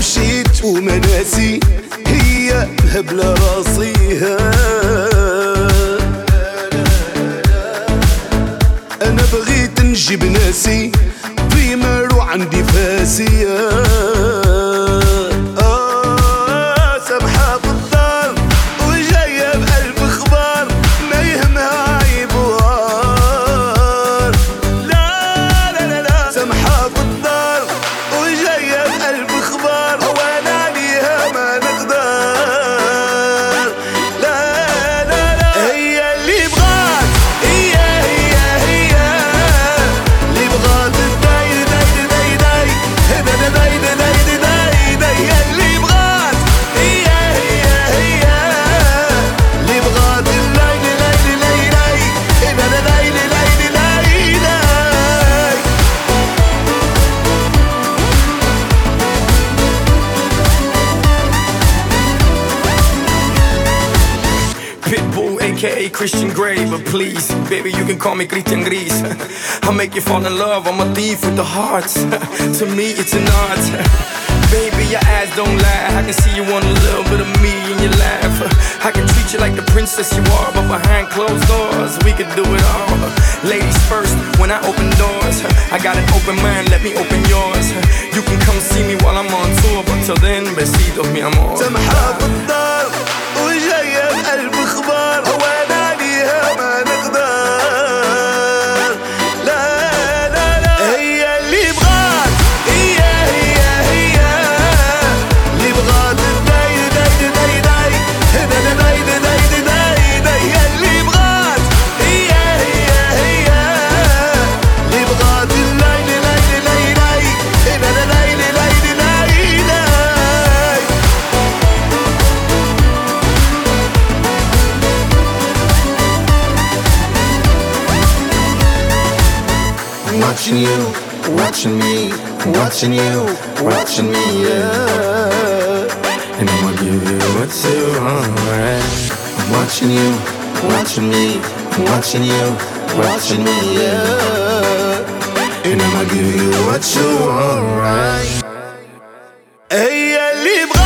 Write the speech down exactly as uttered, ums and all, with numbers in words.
مشيت ومناسي هي مهبلة راسيها. أنا بغيت نجيب ناسي بيمر وعندي فاسية. آه سامحة في الدار وجاية بقلب اخبار ما يهمها عيب وعار. لا لا لا لا سامحة في الدار وجاية بقلب اخبار هوانا عليها ما نقدر. لا لا لا هي اللي بغات هي هي هي اللي بغات داي داي داي داي داي داي داي داي داي هي اللي بغات هي هي هي اللي بغات الليل ليل ليل ليل ليل ليل ليل. Pitbull, aka Christian Grey, but please, baby, you can call me Christian Gris. I'll make you fall in love, I'm a thief with the hearts. To me, it's an art. Baby, your eyes don't lie, I can see you want a little bit of me in your life. I can treat you like the princess you are, but behind closed doors, we could do it all. Ladies first, when I open doors, I got an open mind, let me open yours. You can come see me while I'm on tour, but till then, besitos, mi amor. سامحة في الدار وجاية بقلب اخبار هوانا عليها ما نقدر. لا لا لا هي اللي بغات هي هي هي اللي بغات داي داي داي داي داي داي داي داي داي هي اللي بغات هي هي هي اللي بغات الليل ليل ليل ليل ليل ليل ليل. Watching you, watching me, watching you, watching me, yeah. And I'ma give you what you want, right? I'm watching you, watching me, watching you, watching me, yeah. And I'ma give you what you want, right? هي اللي